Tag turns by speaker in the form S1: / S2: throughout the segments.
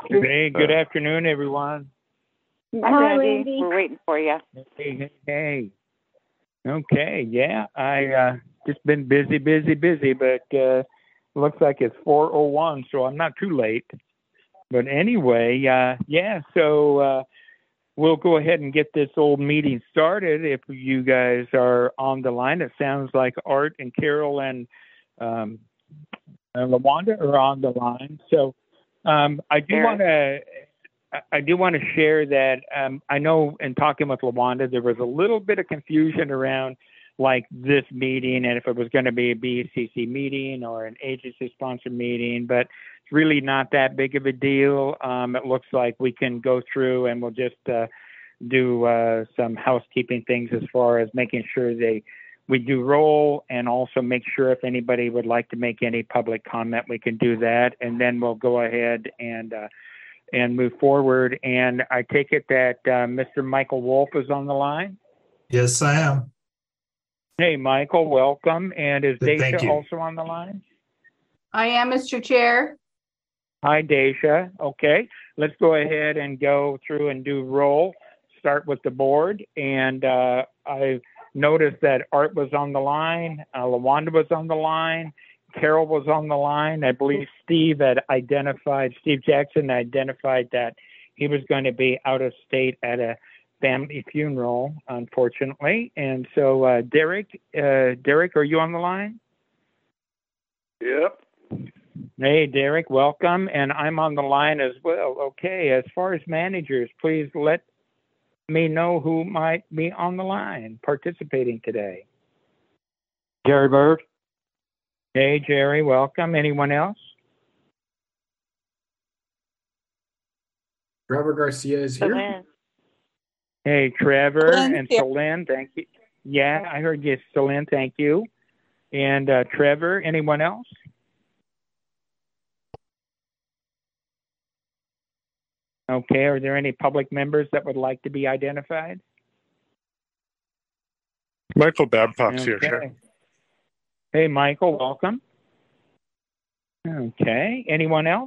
S1: Hey, good afternoon, everyone.
S2: Hi, Randy.
S3: We're waiting for you.
S1: Hey. Okay, yeah, I just been busy, but looks like it's 4:01, so I'm not too late. But anyway, yeah, so we'll go ahead and get this old meeting started. If you guys are on the line, it sounds like Art and Carol um, and LaWanda are on the line. So I do want to. I do want to share that I know in talking with LaWanda, there was a little bit of confusion around like this meeting and if it was going to be a BCC meeting or an agency-sponsored meeting, but it's really not that big of a deal. It looks like we can go through and we'll just do some housekeeping things as far as making sure we do roll and also make sure if anybody would like to make any public comment, we can do that. And then we'll go ahead and move forward. And I take it that Mr. Michael Wolf is on the line?
S4: Yes, I am.
S1: Hey, Michael, welcome. And is
S4: Thank
S1: Daisha
S4: you.
S1: also on the line?
S2: I am, Mr. Chair.
S1: Hi, Daisha. Okay, let's go ahead and go through and do roll. Start with the board. And I noticed that Art was on the line, LaWanda was on the line, Carol was on the line. I believe Steve Jackson identified that he was going to be out of state at a family funeral, unfortunately. And so, Derek, are you on the line?
S5: Yep.
S1: Hey, Derek, welcome. And I'm on the line as well. Okay, as far as managers, please let me know who might be on the line participating today.
S5: Jerry Bird.
S1: Hey, Jerry, welcome. Anyone else?
S4: Trevor Garcia is here.
S3: Lynn.
S1: Hey, Trevor
S2: Lynn,
S1: and
S2: yeah.
S1: Celine, thank you. Yeah, I heard you, Celine, thank you. And Trevor, anyone else? Okay, are there any public members that would like to be identified?
S5: Michael Babcock's
S1: Okay.
S5: here, Chair.
S1: Hey, Michael, welcome. Okay, anyone else?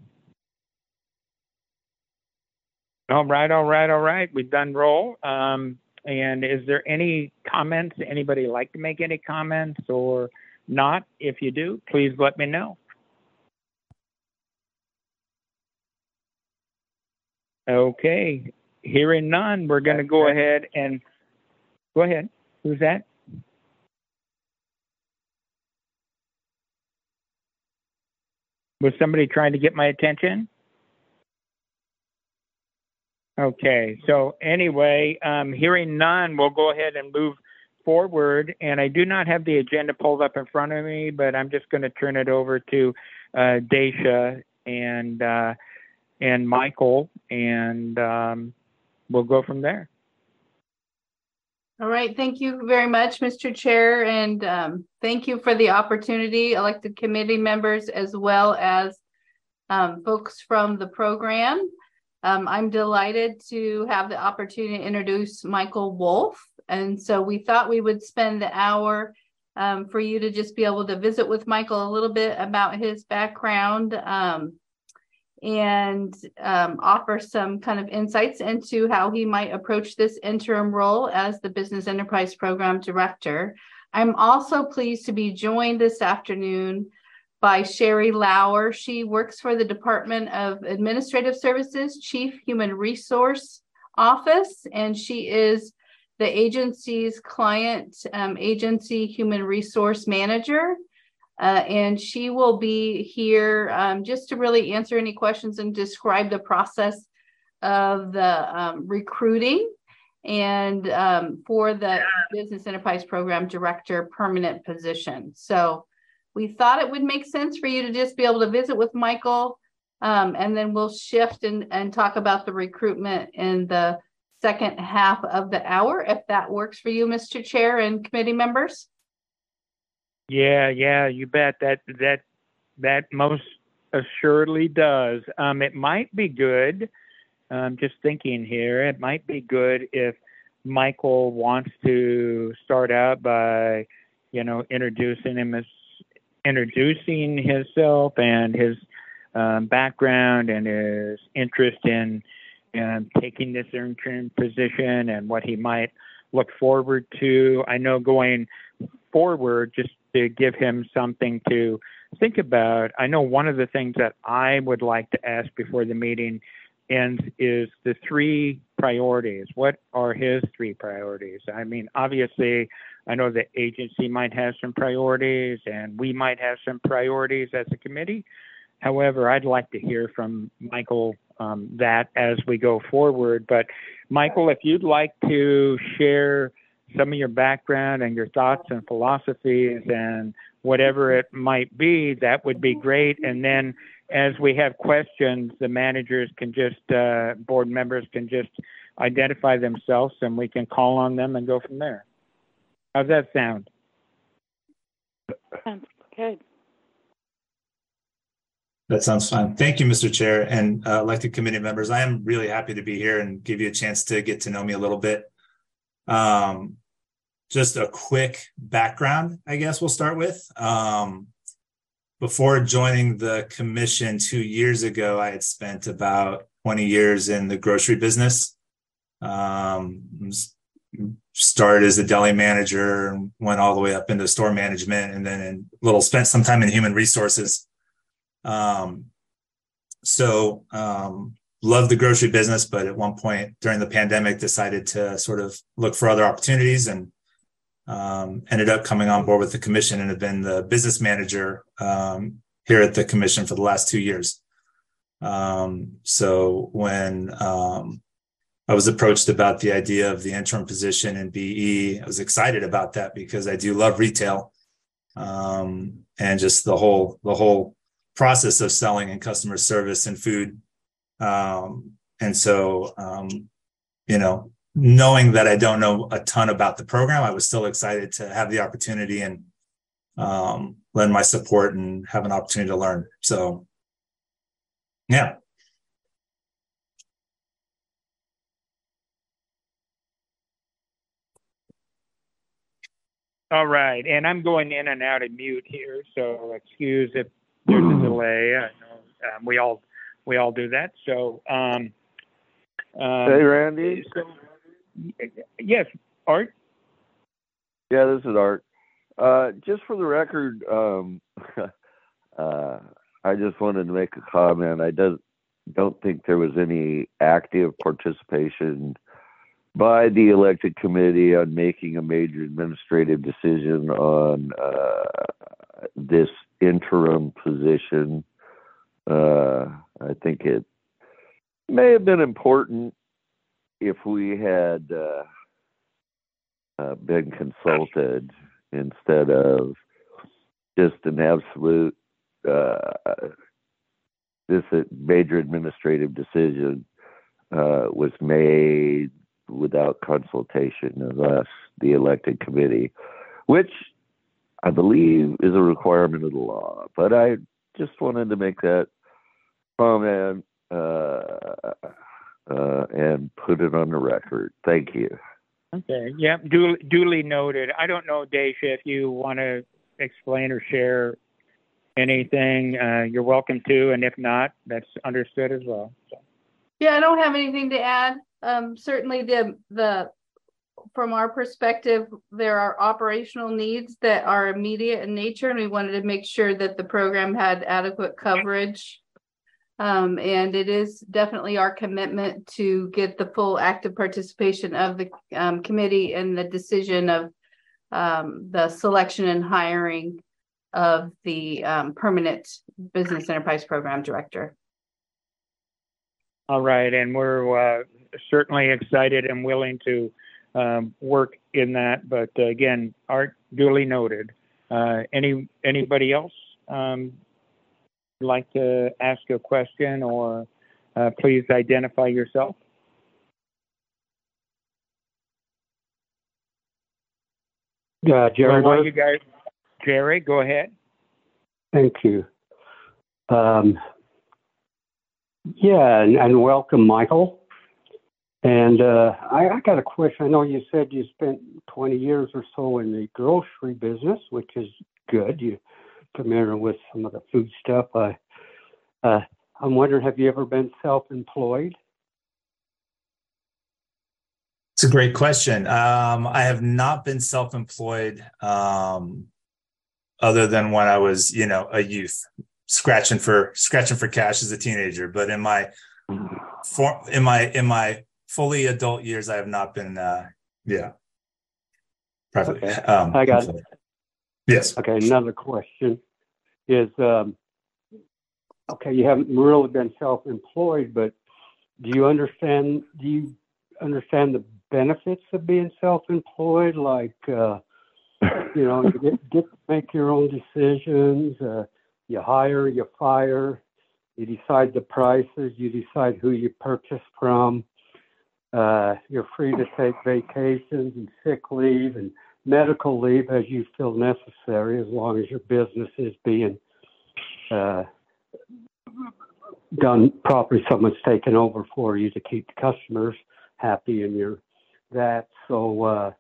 S1: All right. We've done roll. And is there any comments? Anybody like to make any comments or not? If you do, please let me know. Okay, hearing none, we're going to go ahead and go ahead. Who's that? Was somebody trying to get my attention? Okay, so anyway, hearing none, we'll go ahead and move forward. And I do not have the agenda pulled up in front of me, but I'm just going to turn it over to Daisha and Michael, and we'll go from there.
S2: All right. Thank you very much, Mr. Chair. And thank you for the opportunity, elected committee members, as well as folks from the program. I'm delighted to have the opportunity to introduce Michael Wolf. And so we thought we would spend the hour for you to just be able to visit with Michael a little bit about his background and offer some kind of insights into how he might approach this interim role as the Business Enterprise Program Director. I'm also pleased to be joined this afternoon by Sherry Lauer. She works for the Department of Administrative Services, Chief Human Resource Office, and she is the agency's client agency human resource manager. And she will be here just to really answer any questions and describe the process of the recruiting and for the Business Enterprise Program Director permanent position. So we thought it would make sense for you to just be able to visit with Michael, and then we'll shift and talk about the recruitment in the second half of the hour, if that works for you, Mr. Chair and committee members.
S1: Yeah, you bet. That most assuredly does. It might be good. Just thinking here, it might be good if Michael wants to start out by, introducing himself and his background and his interest in taking this interim position and what he might look forward to. I know going forward, just to give him something to think about, I know one of the things that I would like to ask before the meeting ends is the 3 priorities. What are his 3 priorities? I mean, obviously, I know the agency might have some priorities and we might have some priorities as a committee. However, I'd like to hear from Michael that as we go forward. But Michael, if you'd like to share some of your background and your thoughts and philosophies and whatever it might be, that would be great. And then as we have questions, the managers can just, board members can just identify themselves and we can call on them and go from there. How's that sound?
S3: Sounds good.
S4: That sounds fine. Thank you, Mr. Chair, and elected committee members. I am really happy to be here and give you a chance to get to know me a little bit. Just a quick background, I guess we'll start with. Before joining the commission 2 years ago, I had spent about 20 years in the grocery business. Started as a deli manager and went all the way up into store management, and then spent some time in human resources. Loved the grocery business, but at one point during the pandemic decided to sort of look for other opportunities and ended up coming on board with the commission and have been the business manager here at the commission for the last 2 years. So when I was approached about the idea of the interim position in BE, I was excited about that because I do love retail and just the whole process of selling and customer service and food. Knowing that I don't know a ton about the program, I was still excited to have the opportunity and lend my support and have an opportunity to learn. So, yeah.
S1: All right, and I'm going in and out of mute here, so excuse if there's a delay. I know we all do that. So,
S5: hey, Randy.
S1: Yes, Art.
S5: Yeah, this is Art. Just for the record, I just wanted to make a comment. I don't think there was any active participation by the elected committee on making a major administrative decision on this interim position. I think it may have been important if we had been consulted instead of just an absolute this major administrative decision was made without consultation of us, the elected committee, which I believe is a requirement of the law. But I just wanted to make that comment and put it on the record. Thank you.
S1: Okay. Yeah. Duly noted. I don't know, Daisha, if you want to explain or share anything, you're welcome to, and if not, that's understood as well. So.
S2: Yeah, I don't have anything to add. Certainly the from our perspective, there are operational needs that are immediate in nature, and we wanted to make sure that the program had adequate coverage. And it is definitely our commitment to get the full active participation of the committee in the decision of the selection and hiring of the permanent business enterprise program director. All
S1: right, and we're certainly excited and willing to work in that. But again, Art, duly noted. Anybody else like to ask a question, or please identify yourself?
S6: Jerry.
S1: Well, you guys, Jerry, go ahead.
S6: Thank you. Yeah, and welcome, Michael. And I got a question. I know you said you spent 20 years or so in the grocery business, which is good. You're familiar with some of the food stuff. I I'm wondering, have you ever been self-employed?
S4: It's a great question. I have not been self-employed other than when I was, a youth, scratching for cash as a teenager. But in my fully adult years, I have not been. Privately.
S6: Okay. I got it.
S4: Yes.
S6: Okay. Another question is, okay, you haven't really been self-employed, but do you understand the benefits of being self-employed? Like, you get to make your own decisions. You hire, you fire, you decide the prices, you decide who you purchase from. You're free to take vacations and sick leave and medical leave as you feel necessary, as long as your business is being done properly. Someone's taken over for you to keep the customers happy, and you're that. So,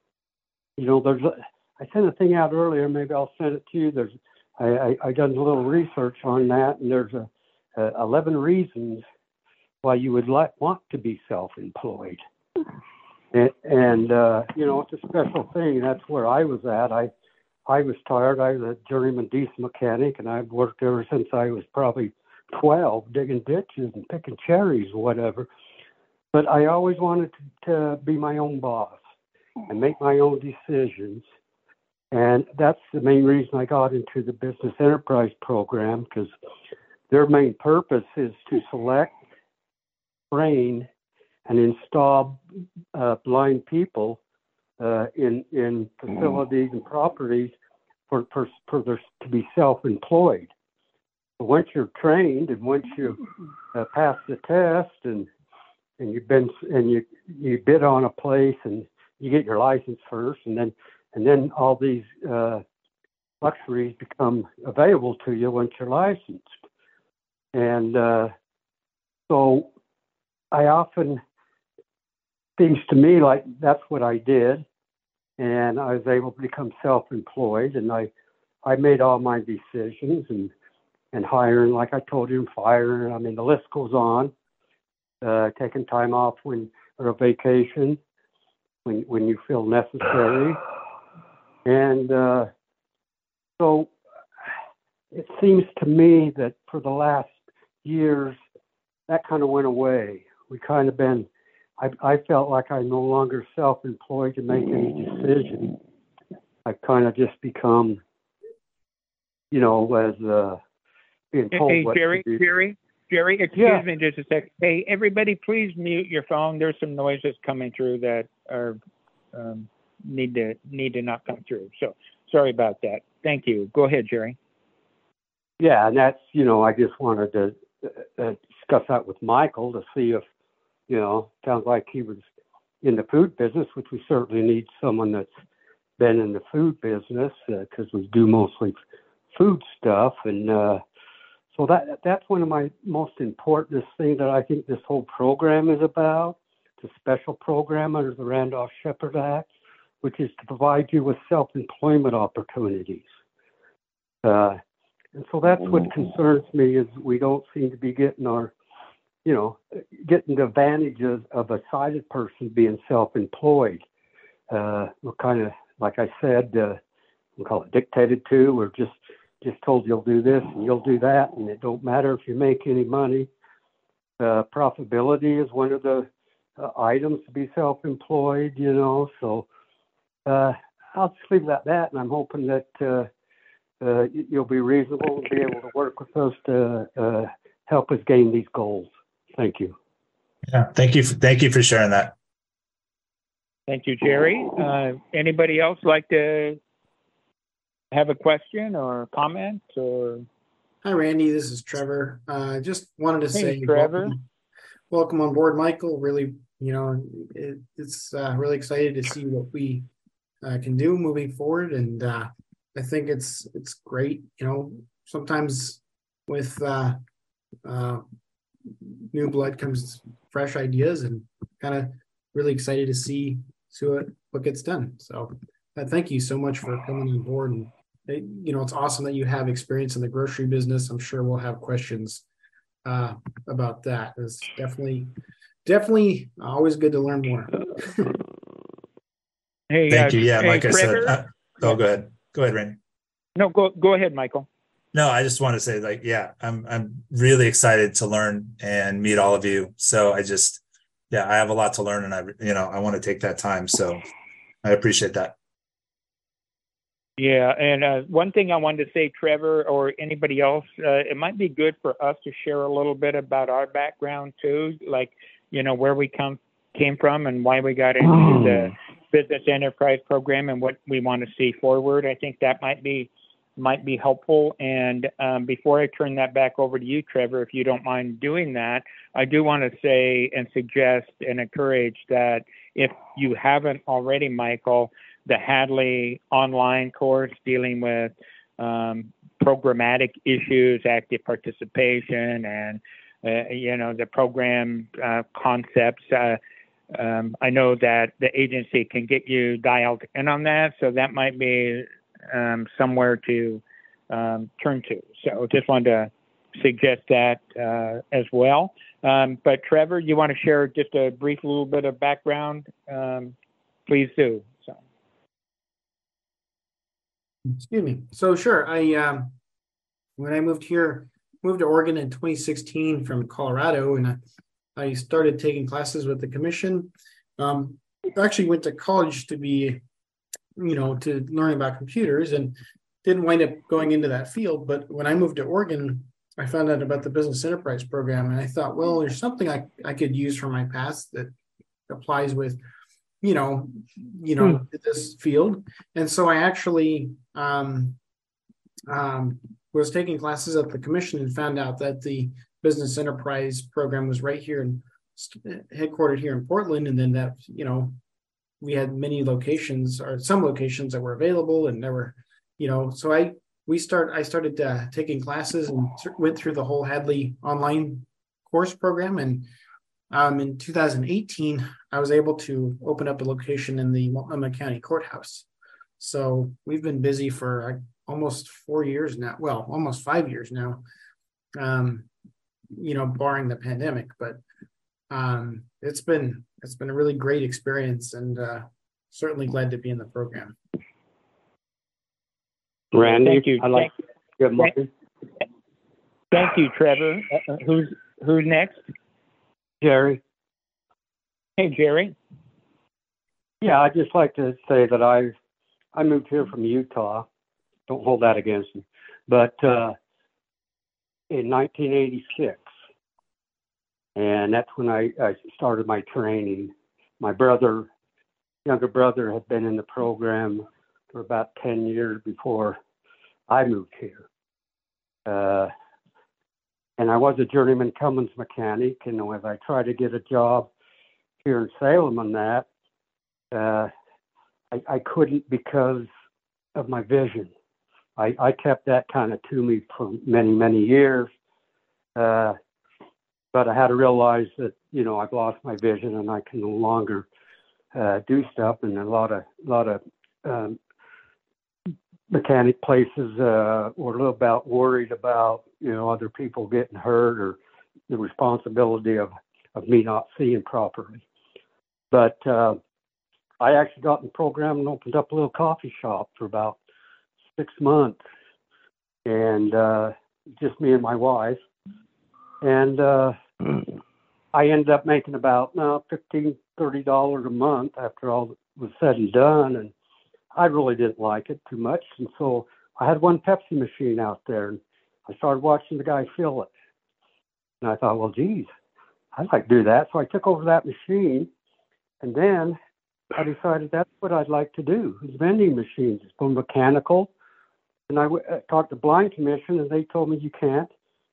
S6: I sent a thing out earlier. Maybe I'll send it to you. I done a little research on that, and there's 11 reasons why you would want to be self-employed. And it's a special thing. That's where I was at. I was tired. I was a journeyman diesel mechanic, and I've worked ever since I was probably 12, digging ditches and picking cherries or whatever. But I always wanted to be my own boss and make my own decisions. And that's the main reason I got into the Business Enterprise Program, because their main purpose is to select, train, and install blind people in facilities and properties for their, to be self-employed. But once you're trained and once you pass the test and you bid on a place and you get your license first, and then all these luxuries become available to you once you're licensed. And so I often, seems to me like that's what I did. And I was able to become self-employed, and I made all my decisions and hiring, like I told you, and firing. I mean, the list goes on. Taking time off or a vacation when you feel necessary. And so it seems to me that for the last years, that kind of went away. We kind of been, I felt like I'm no longer self-employed to make any decision. I've kind of just become, as being told
S1: Hey,
S6: what
S1: Jerry,
S6: to do.
S1: Jerry, excuse me just a sec. Hey, everybody, please mute your phone. There's some noises coming through that are need to not come through. So sorry about that. Thank you. Go ahead, Jerry.
S6: Yeah, and that's, I just wanted to discuss that with Michael to see if, sounds like he was in the food business, which we certainly need someone that's been in the food business because we do mostly food stuff. And so that's one of my most important things that I think this whole program is about. It's a special program under the Randolph-Shepard Act, which is to provide you with self-employment opportunities. And so that's what concerns me, is we don't seem to be getting getting the advantages of a sighted person being self-employed. We're kind of, like I said, we call it dictated to. We're just told you'll do this and you'll do that, and it don't matter if you make any money. Profitability is one of the items to be self-employed, so I'll just leave it at that, and I'm hoping that you'll be reasonable and be able to work with us to help us gain these goals. Thank you.
S4: Yeah, thank you for sharing that.
S1: Thank you, Jerry. Anybody else like to have a question or comment? Or
S3: hi, Randy. This is Trevor. Just wanted to say,
S1: Trevor,
S3: welcome on board, Michael. Really, it's really excited to see what we can do moving forward, and I think it's great. Sometimes with new blood comes fresh ideas, and kind of really excited to see what gets done. So thank you so much for coming on board it's awesome that you have experience in the grocery business. I'm sure we'll have questions about that. It's definitely always good to learn more.
S1: Hey,
S4: Thank you. Yeah,
S1: hey,
S4: like I
S1: Trevor?
S4: said, go ahead. Go ahead, Randy.
S1: No, go ahead, Michael.
S4: No, I just want to say, like, yeah, I'm really excited to learn and meet all of you. So I have a lot to learn, and I want to take that time. So I appreciate that.
S1: Yeah, and one thing I wanted to say, Trevor, or anybody else, it might be good for us to share a little bit about our background too, like, where we came from and why we got into the business enterprise program and what we want to see forward. I think that might be helpful. And before I turn that back over to you, Trevor, if you don't mind doing that, I do want to say and suggest and encourage that if you haven't already, Michael, the Hadley online course dealing with programmatic issues, active participation, and the program concepts. I know that the agency can get you dialed in on that, so that might be somewhere to turn to. So just wanted to suggest that as well. But Trevor, you want to share just a brief little bit of background? Please do. So.
S3: Excuse me. So sure, I when I moved to Oregon in 2016 from Colorado, and I started taking classes with the commission. I actually went to college to be, to learn about computers, and didn't wind up going into that field. But when I moved to Oregon, I found out about the business enterprise program, and I thought, well, there's something I could use for my past that applies with, this field. And so I actually was taking classes at the commission and found out that the business enterprise program was right here and headquartered here in Portland. And then that, we had many locations, or some locations that were available, and there were, so I started taking classes and went through the whole Hadley online course program. And in 2018, I was able to open up a location in the Multnomah County Courthouse. So we've been busy for almost 4 years now. Well, almost 5 years now, barring the pandemic. But it's been a really great experience, and certainly glad to be in the program.
S6: Randy,
S1: thank you.
S6: Good morning.
S1: Thank you, Trevor. Who's next?
S6: Jerry.
S1: Hey, Jerry.
S6: Yeah, I'd just like to say that I moved here from Utah. Don't hold that against me. But in 1986, and that's when I started my training. My younger brother, had been in the program for about 10 years before I moved here. And I was a journeyman Cummins mechanic, and as I tried to get a job here in Salem on that, I couldn't because of my vision. I kept that kind of to me for many, many years. But I had to realize that, I've lost my vision and I can no longer do stuff. And a lot of mechanic places were a little bit worried about, other people getting hurt, or the responsibility of me not seeing properly. But I actually got in the program and opened up a little coffee shop for about 6 months, and just me and my wife. And I ended up making about $15, $30 a month after all was said and done. And I really didn't like it too much. And so I had one Pepsi machine out there, and I started watching the guy fill it. And I thought, well, geez, I'd like to do that. So I took over that machine, and then I decided that's what I'd like to do, is vending machines. It's more mechanical. And I talked to Blind Commission, and they told me, you can't.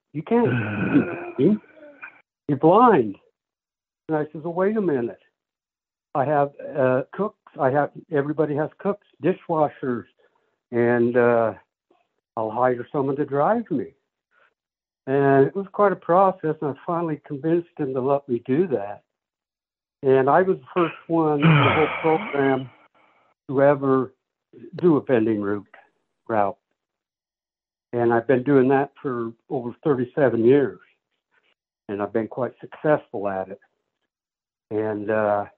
S6: You're blind. And I said, well, wait a minute. I have cooks. Everybody has cooks, dishwashers, and I'll hire someone to drive me. And it was quite a process, and I finally convinced him to let me do that. And I was the first one in the whole program to ever do a vending route. And I've been doing that for over 37 years. And I've been quite successful at it. And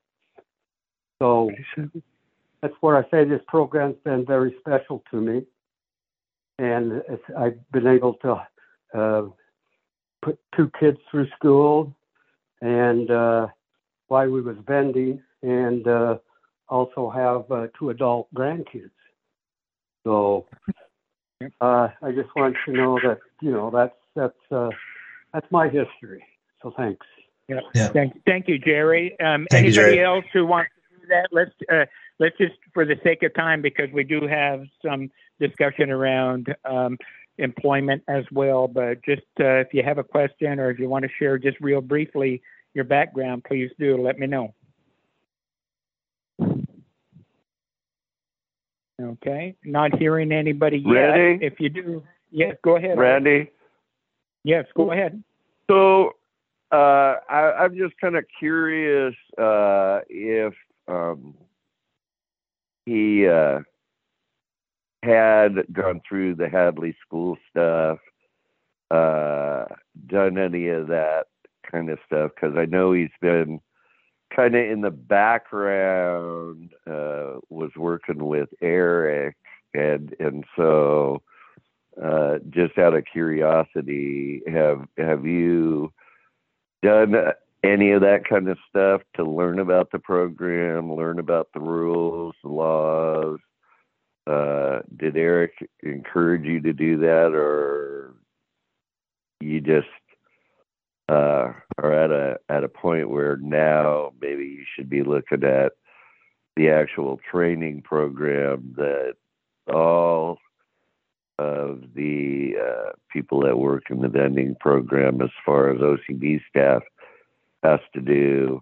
S6: so that's what I say. This program's been very special to me. And I've been able to put 2 kids through school and while we was vending, and also have 2 adult grandkids. So I just want you to know that, you know, that's my history. So thanks.
S1: Yeah. Thank you, Jerry.
S4: Thank you,
S1: Anybody
S4: Jerry.
S1: else who wants to do that? Let's just, for the sake of time, because we do have some discussion around employment as well. But just if you have a question or if you want to share just real briefly your background, please do let me know. Okay. Not hearing anybody yet.
S5: Randy?
S1: If you do, yes, go ahead.
S5: Randy?
S1: Yes, go ahead.
S5: So I'm just kind of curious if he had gone through the Hadley School stuff, done any of that kind of stuff, because I know he's been kind of in the background, was working with Eric, and so just out of curiosity, have you done any of that kind of stuff to learn about the program, learn about the rules, the laws? Did Eric encourage you to do that, or you just are at a point where now maybe you should be looking at the actual training program that all of the people that work in the vending program, as far as OCB staff, has to do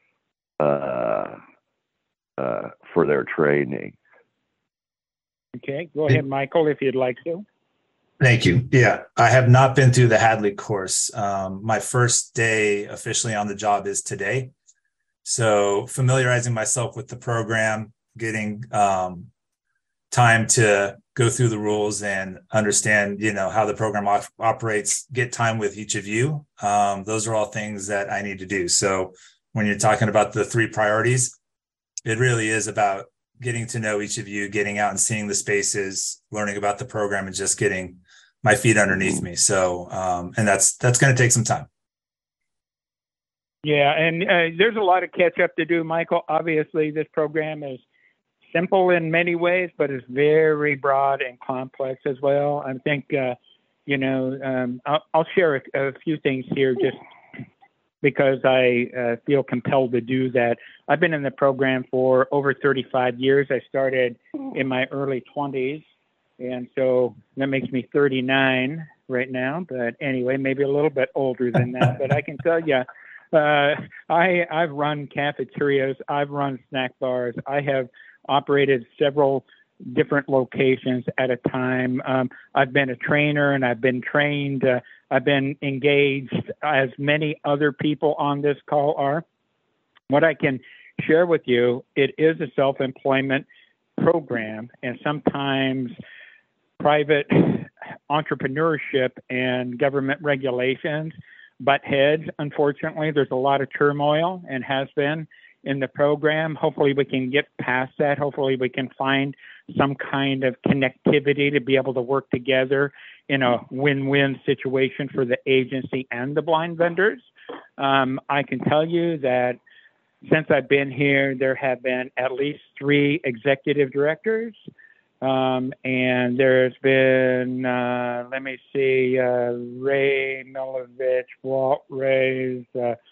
S5: for their training?
S1: Okay, go ahead, Michael, if you'd like to.
S4: Thank you. Yeah, I have not been through the Hadley course. My first day officially on the job is today. So familiarizing myself with the program, getting time to go through the rules and understand, you know, how the program operates, get time with each of you. Those are all things that I need to do. So when you're talking about the 3 priorities, it really is about getting to know each of you, getting out and seeing the spaces, learning about the program, and just getting my feet underneath me. So, and that's going to take some time.
S1: Yeah, and there's a lot of catch up to do, Michael. Obviously, this program is simple in many ways, but it's very broad and complex as well. I think, you know, I'll share a few things here just because I feel compelled to do that. I've been in the program for over 35 years. I started in my early 20s, and so that makes me 39 right now. But anyway, maybe a little bit older than that. But I can tell you, I've run cafeterias, I've run snack bars, I have operated several different locations at a time. I've been a trainer and I've been trained. I've been engaged, as many other people on this call are. What I can share with you, it is a self-employment program, and sometimes private entrepreneurship and government regulations butt heads. Unfortunately, there's a lot of turmoil and has been in the program. Hopefully we can get past that. Hopefully we can find some kind of connectivity to be able to work together in a win-win situation for the agency and the blind vendors. I can tell you that since I've been here, there have been at least 3 executive directors. And there's been, Ray Milovich, Walt Rays,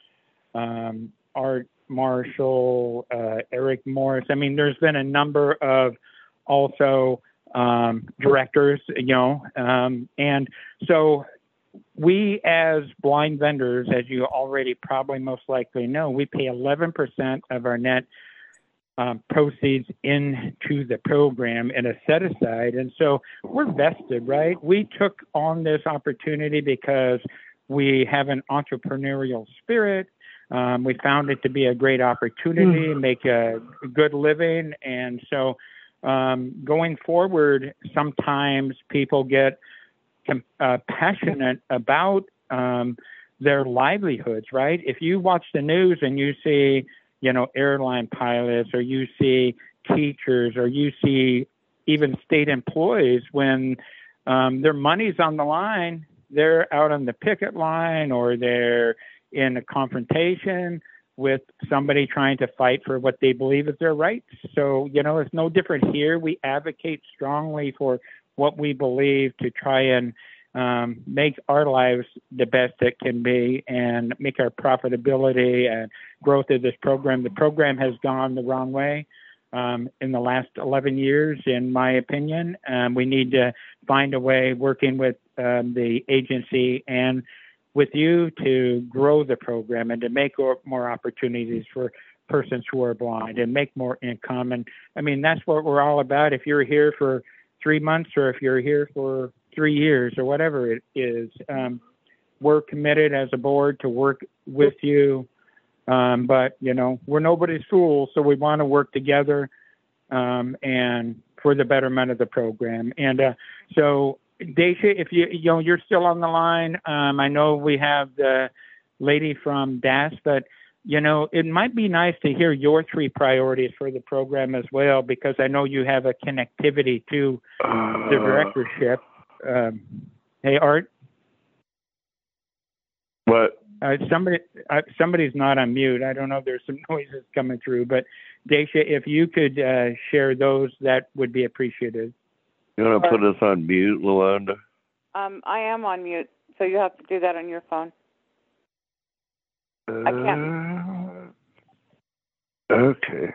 S1: Art Marshall, Eric Morris. I mean, there's been a number of also directors, you know, and so we as blind vendors, as you already probably most likely know, we pay 11% of our net proceeds into the program in a set aside. And so we're vested, right? We took on this opportunity because we have an entrepreneurial spirit. We found it to be a great opportunity, make a good living. And so going forward, sometimes people get passionate about their livelihoods, right? If you watch the news and you see, airline pilots, or you see teachers, or you see even state employees, when their money's on the line, they're out on the picket line, or they're in a confrontation with somebody trying to fight for what they believe is their rights. So, it's no different here. We advocate strongly for what we believe to try and make our lives the best it can be, and make our profitability and growth of this program. The program has gone the wrong way in the last 11 years, in my opinion. We need to find a way, working with the agency and with you, to grow the program and to make more opportunities for persons who are blind, and make more income. And I mean, that's what we're all about. If you're here for 3 months, or if you're here for 3 years, or whatever it is, we're committed as a board to work with you. But, we're nobody's fool, so we want to work together and for the betterment of the program. And so, Dacia, if you're still on the line, I know we have the lady from DAS, but it might be nice to hear your 3 priorities for the program as well, because I know you have a connectivity to the directorship. Hey, Art.
S5: What?
S1: Somebody's not on mute. I don't know. There's some noises coming through, but Dacia, if you could share those, that would be appreciated.
S5: You want to put us on mute, Luanda?
S7: I am on mute, so you have to do that on your phone. I can't.
S5: Okay.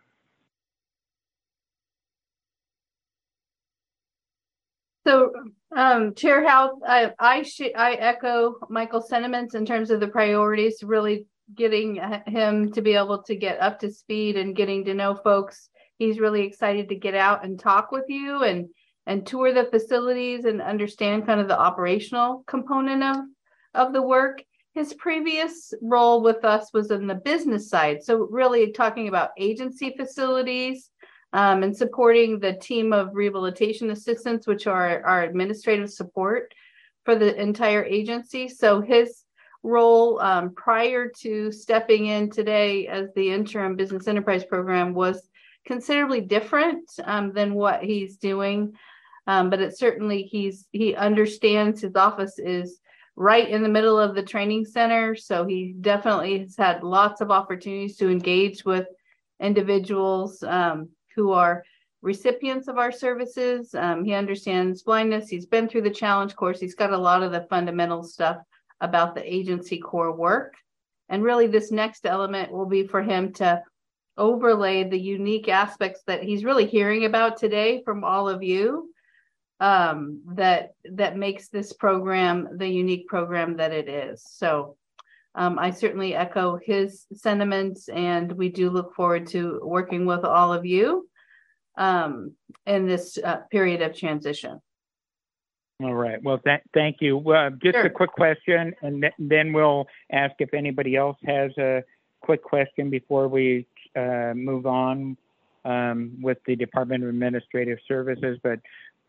S2: So, Chair House, I echo Michael's sentiments in terms of the priorities, really getting him to be able to get up to speed and getting to know folks. He's really excited to get out and talk with you and tour the facilities and understand kind of the operational component of the work. His previous role with us was in the business side. So really talking about agency facilities and supporting the team of rehabilitation assistants, which are our administrative support for the entire agency. So his role prior to stepping in today as the interim business enterprise program was considerably different than what he's doing. But it certainly he understands his office is right in the middle of the training center. So he definitely has had lots of opportunities to engage with individuals who are recipients of our services. He understands blindness. He's been through the challenge course. He's got a lot of the fundamental stuff about the agency core work. And really this next element will be for him to overlay the unique aspects that he's really hearing about today from all of you, that makes this program the unique program that it is. So I certainly echo his sentiments, and we do look forward to working with all of you in this period of transition.
S1: All right. Well, thank you. Just
S2: Sure.
S1: a quick question, and then we'll ask if anybody else has a quick question before we move on with the Department of Administrative Services. But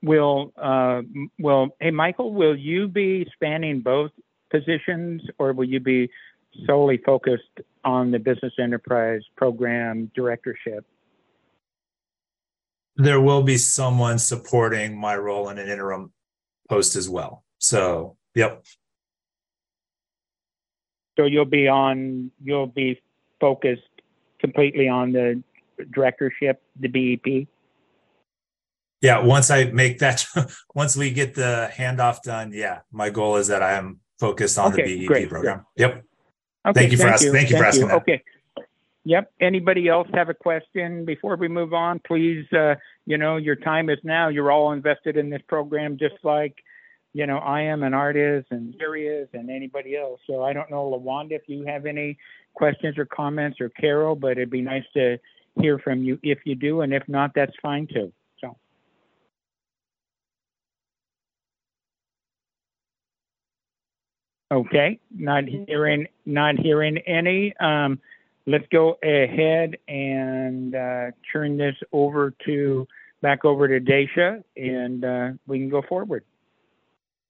S1: hey, Michael, will you be spanning both positions, or will you be solely focused on the business enterprise program directorship?
S4: There will be someone supporting my role in an interim post as well. So, yep.
S1: So you'll be focused completely on the directorship, the BEP?
S4: Yeah, once I make that, once we get the handoff done, yeah, my goal is that I am focused on the BEP
S1: great,
S4: program.
S1: Great.
S4: Yep.
S1: Okay,
S4: Thank you for asking that.
S1: Okay. Yep. Anybody else have a question before we move on? Please, your time is now. You're all invested in this program, just like, I am, and Art is, and Jerry is, and anybody else. So I don't know, LaWanda, if you have any questions or comments, or Carol, but it'd be nice to hear from you if you do, and if not, that's fine too. So. Okay, not hearing any. Let's go ahead and turn this back over to Dacia, and we can go forward.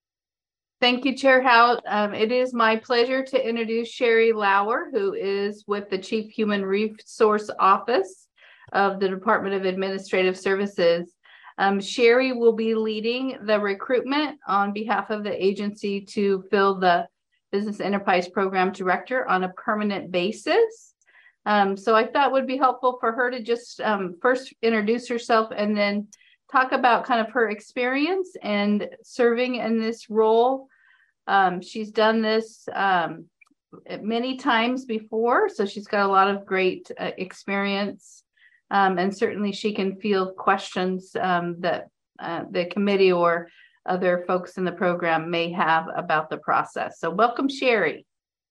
S2: Thank you, Chair Howe. It is my pleasure to introduce Sherry Lauer, who is with the Chief Human Resource Office of the Department of Administrative Services. Sherry will be leading the recruitment on behalf of the agency to fill the Business Enterprise Program Director on a permanent basis. So I thought it would be helpful for her to just first introduce herself and then talk about kind of her experience and serving in this role. She's done this many times before, so she's got a lot of great experience, and certainly she can field questions that the committee or other folks in the program may have about the process. So welcome, Sherry.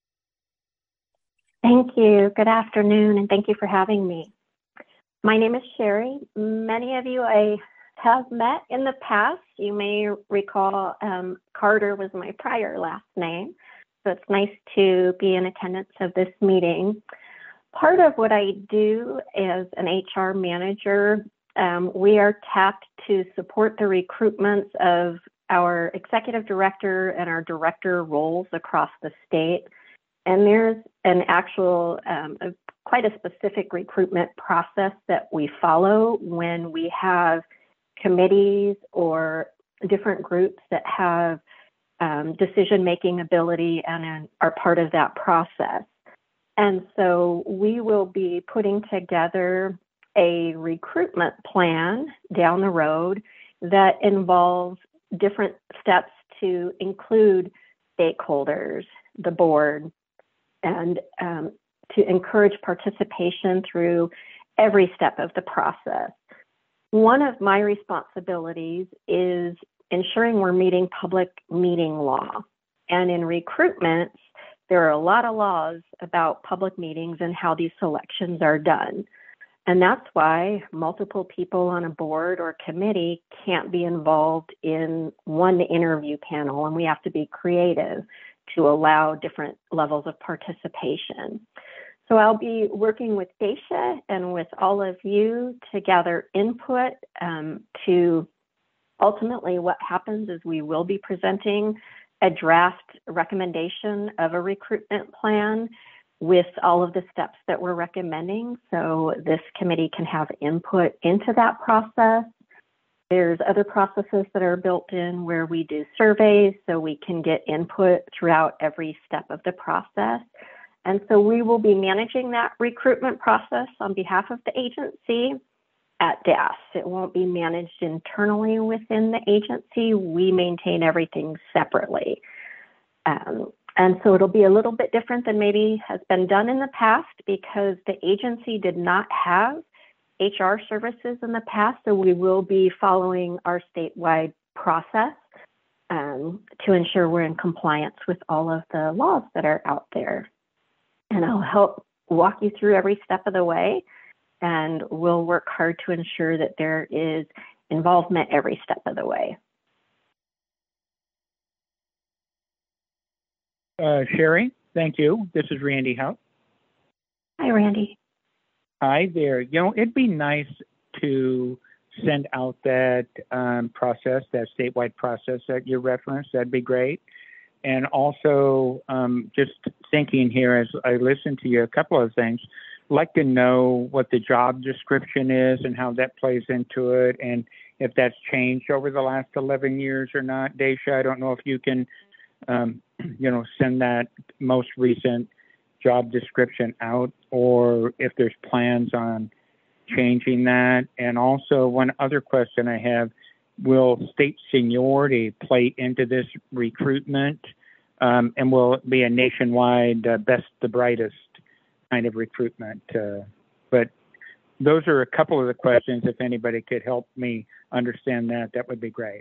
S8: Thank you. Good afternoon, and thank you for having me. My name is Sherry. Many of you I have met in the past. You may recall Carter was my prior last name, so it's nice to be in attendance of this meeting. Part of what I do as an HR manager, we are tapped to support the recruitments of our executive director and our director roles across the state. And there's an actual, quite a specific recruitment process that we follow when we have committees or different groups that have decision-making ability and are part of that process. And so we will be putting together a recruitment plan down the road that involves different steps to include stakeholders, the board, and to encourage participation through every step of the process. One of my responsibilities is ensuring we're meeting public meeting law. And in recruitments, there are a lot of laws about public meetings and how these selections are done. And that's why multiple people on a board or committee can't be involved in one interview panel, and we have to be creative to allow different levels of participation. So I'll be working with Daisha and with all of you to gather input to ultimately what happens is we will be presenting a draft recommendation of a recruitment plan with all of the steps that we're recommending. So this committee can have input into that process. There's other processes that are built in where we do surveys so we can get input throughout every step of the process. And so we will be managing that recruitment process on behalf of the agency at DAS. It won't be managed internally within the agency. We maintain everything separately. And so it'll be a little bit different than maybe has been done in the past because the agency did not have HR services in the past. So we will be following our statewide process to ensure we're in compliance with all of the laws that are out there. And I'll help walk you through every step of the way, and we'll work hard to ensure that there is involvement every step of the way.
S1: Sherry, thank you. This is Randy Howe.
S8: Hi, Randy.
S1: Hi there. You know, it'd be nice to send out that process, that statewide process that you referenced. That'd be great. And also, just thinking here as I listen to you, a couple of things. I'd like to know what the job description is and how that plays into it, and if that's changed over the last 11 years or not. Daisha, I don't know if you can, send that most recent job description out, or if there's plans on changing that. And also, one other question I have, will state seniority play into this recruitment? And will it be a nationwide best the brightest kind of recruitment? But those are a couple of the questions. If anybody could help me understand that, that would be great.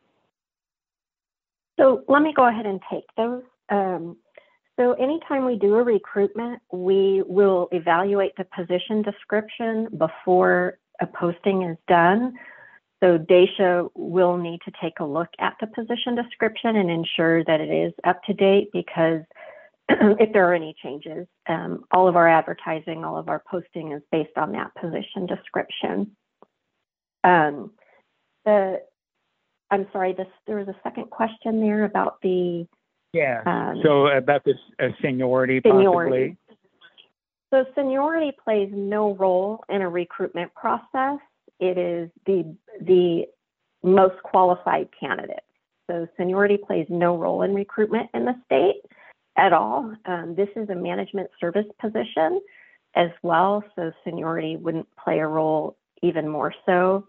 S8: So let me go ahead and take those. So anytime we do a recruitment, we will evaluate the position description before a posting is done. So Daisha will need to take a look at the position description and ensure that it is up to date, because if there are any changes, all of our advertising, all of our posting is based on that position description. I'm sorry, there was a second question there about the
S1: Yeah. So about this seniority,
S8: seniority.
S1: possibly.
S8: So seniority plays no role in a recruitment process. It is the most qualified candidate. So seniority plays no role in recruitment in the state at all. This is a management service position as well, so seniority wouldn't play a role even more so.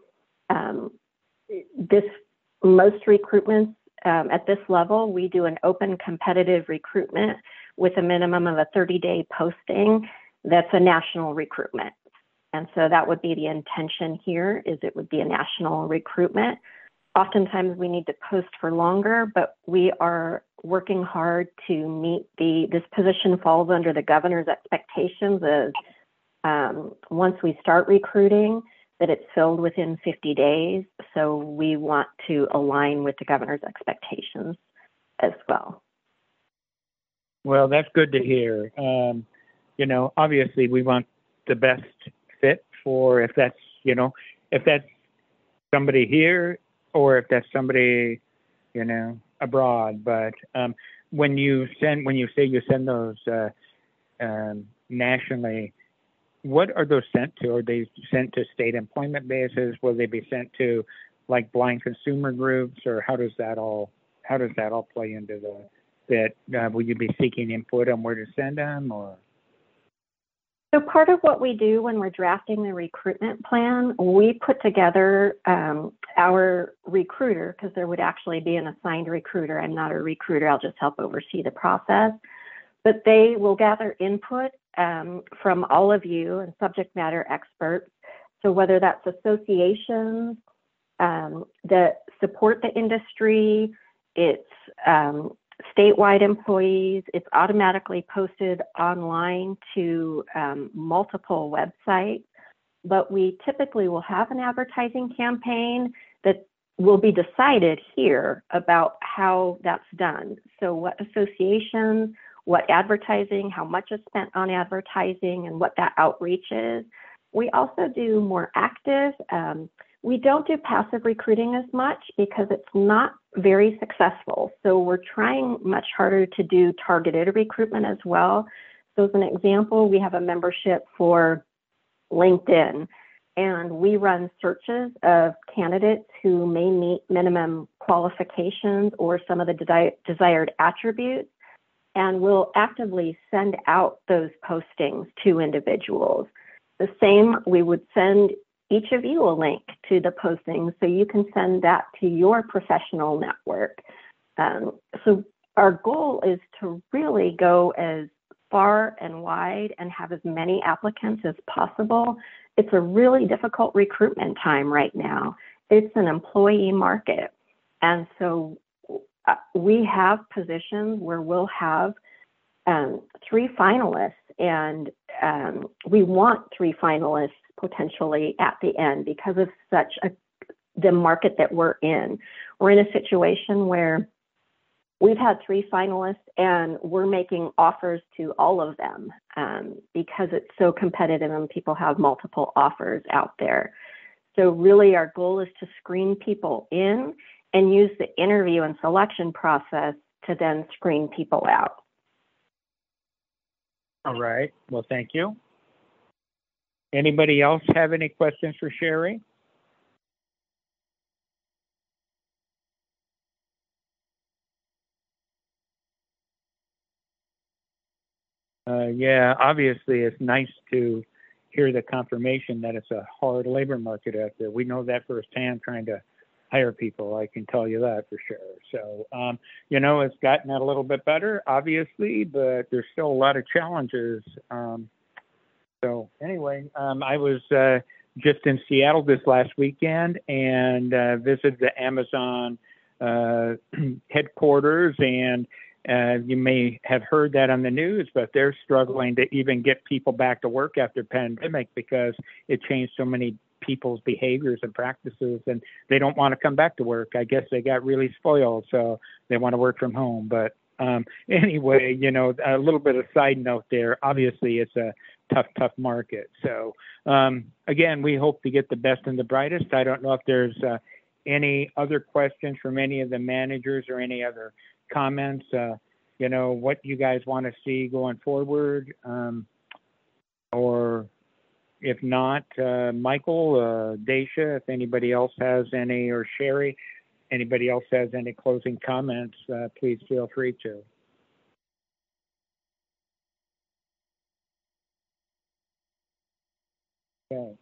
S8: Most recruitments at this level, we do an open competitive recruitment with a minimum of a 30-day posting. That's a national recruitment. And so that would be the intention here, is it would be a national recruitment. Oftentimes we need to post for longer, but we are working hard to meet this position falls under the governor's expectations of once we start recruiting, that it's filled within 50 days. So we want to align with the governor's expectations as well.
S1: Well, that's good to hear. You know, obviously we want the best fit for if that's somebody here or if that's somebody, you know, abroad. But when you say you send those nationally, what are those sent to? Are they sent to state employment bases? Will they be sent to like blind consumer groups, or how does that all play into that? Will you be seeking input on where to send them, or?
S8: So part of what we do when we're drafting the recruitment plan, we put together our recruiter, because there would actually be an assigned recruiter. I'm not a recruiter, I'll just help oversee the process. But they will gather input from all of you and subject matter experts. So whether that's associations that support the industry, it's statewide employees, it's automatically posted online to multiple websites. But we typically will have an advertising campaign that will be decided here about how that's done. So what associations, what advertising, how much is spent on advertising, and what that outreach is. We also do more active. We don't do passive recruiting as much because it's not very successful. So we're trying much harder to do targeted recruitment as well. So as an example, we have a membership for LinkedIn, and we run searches of candidates who may meet minimum qualifications or some of the desired attributes. And we'll actively send out those postings to individuals. The same, we would send each of you a link to the postings so you can send that to your professional network. So our goal is to really go as far and wide and have as many applicants as possible. It's a really difficult recruitment time right now. It's an employee market. And so we have positions where we'll have 3 finalists, and we want 3 finalists potentially at the end because of the market that we're in. We're in a situation where we've had 3 finalists and we're making offers to all of them because it's so competitive and people have multiple offers out there. So really our goal is to screen people in and use the interview and selection process to then screen people out.
S1: All right. Well, thank you. Anybody else have any questions for Sherry? Yeah, obviously it's nice to hear the confirmation that it's a hard labor market out there. We know that firsthand trying to hire people. I can tell you that for sure. So, you know, it's gotten a little bit better, obviously, but there's still a lot of challenges. So anyway, I was just in Seattle this last weekend and visited the Amazon headquarters, and you may have heard that on the news, but they're struggling to even get people back to work after pandemic because it changed so many people's behaviors and practices, and they don't want to come back to work. I guess they got really spoiled, so they want to work from home. But anyway, you know, a little bit of side note there. Obviously, it's a tough market. So again, we hope to get the best and the brightest. I don't know if there's any other questions from any of the managers or any other comments, what you guys want to see going forward, or if not, Michael, Dacia, if anybody else has any, or Sherry, anybody else has any closing comments, please feel free to. Okay.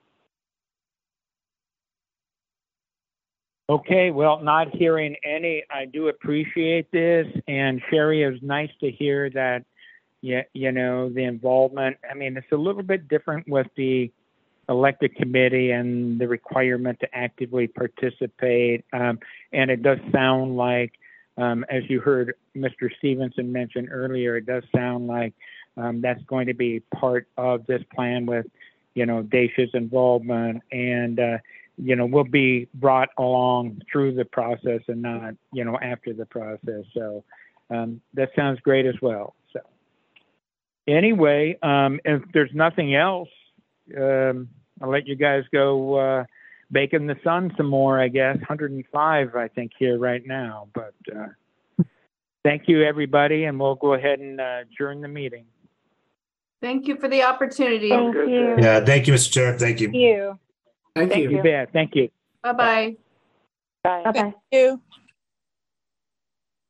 S1: Okay, well, not hearing any, I do appreciate this. And Sherry, it was nice to hear that, the involvement. I mean, it's a little bit different with the elected committee and the requirement to actively participate. And it does sound like, as you heard Mr. Stevenson mention earlier, it does sound like that's going to be part of this plan with, Dacia's involvement, and, we'll be brought along through the process and not, after the process. So that sounds great as well. So anyway, if there's nothing else, I'll let you guys go bake in the sun some more, I guess. 105, I think, here right now. But thank you, everybody, and we'll go ahead and adjourn the meeting.
S2: Thank you for the opportunity.
S8: Thank you.
S4: Yeah, thank you, Mr. Chair. Thank you.
S3: Thank you.
S1: You bet. Thank you.
S2: Bye-bye.
S7: Bye.
S8: Bye-bye.
S9: Thank you.